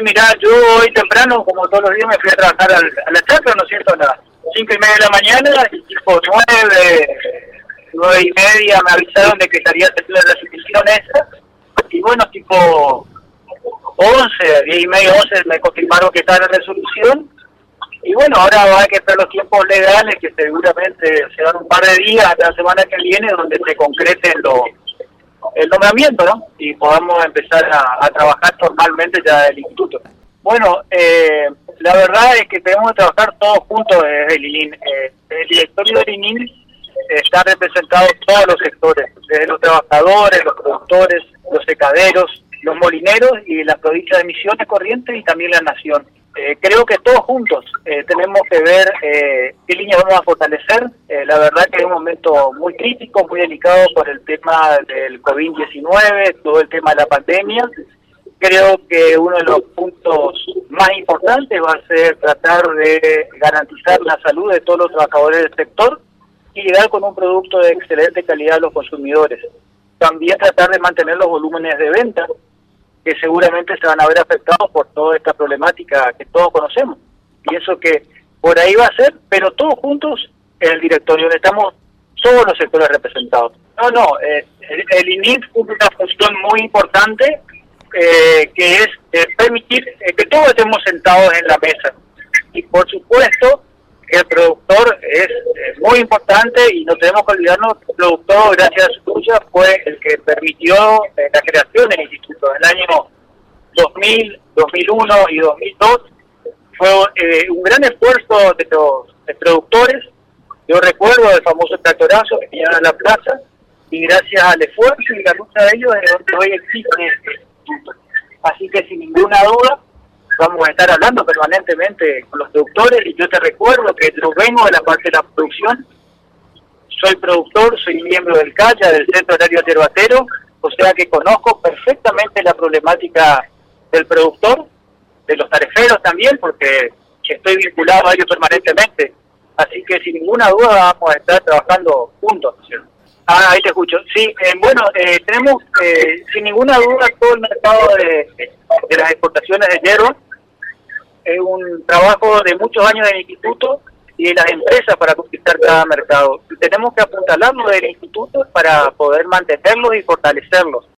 mirá, yo hoy temprano, como todos los días, me fui a trabajar a la chacra, ¿no es cierto?, a las 5:30 de la mañana, y tipo 9:30 me avisaron de que estaría haciendo la resolución esa, y bueno, tipo 11, 10:30, 11 me confirmaron que está la resolución, y bueno, ahora va a que esperar los tiempos legales, que seguramente se dan un par de días hasta la semana que viene, donde se concreten el nombramiento, ¿no? Y podamos empezar a trabajar formalmente ya del instituto. Bueno, la verdad es que tenemos que trabajar todos juntos desde el ININ. El directorio del ININ está representado todos los sectores, desde los trabajadores, los productores, los secaderos, los molineros y la provincia de Misiones, Corrientes y también la Nación. Creo que todos juntos tenemos que ver qué líneas vamos a fortalecer. La verdad que es un momento muy crítico, muy delicado por el tema del COVID-19, todo el tema de la pandemia. Creo que uno de los puntos más importantes va a ser tratar de garantizar la salud de todos los trabajadores del sector y llegar con un producto de excelente calidad a los consumidores. También tratar de mantener los volúmenes de venta, que seguramente se van a ver afectados por toda esta problemática que todos conocemos. Pienso que por ahí va a ser, pero todos juntos en el directorio, donde estamos todos los sectores representados. El INIF cumple una función muy importante, que es permitir que todos estemos sentados en la mesa. Y por supuesto, el productor es muy importante y no tenemos que olvidarnos que el productor, gracias a su lucha, fue el que permitió la creación del instituto. En el año 2000, 2001 y 2002 fue un gran esfuerzo de los productores. Yo recuerdo el famoso tractorazo que llegaron a la plaza y gracias al esfuerzo y la lucha de ellos es donde hoy existe este instituto. Así que sin ninguna duda vamos a estar hablando permanentemente con los productores y yo te recuerdo que yo vengo de la parte de la producción, soy productor, soy miembro del CAYA, del Centro Agrario Yerbatero, o sea que conozco perfectamente la problemática del productor, de los tareferos también, porque estoy vinculado a ellos permanentemente, así que sin ninguna duda vamos a estar trabajando juntos, ¿sí? Ahí te escucho. Sí, tenemos sin ninguna duda todo el mercado de las exportaciones de hierro. Es un trabajo de muchos años del instituto y de las empresas para conquistar cada mercado. Tenemos que apuntalarlo del instituto para poder mantenerlos y fortalecerlos.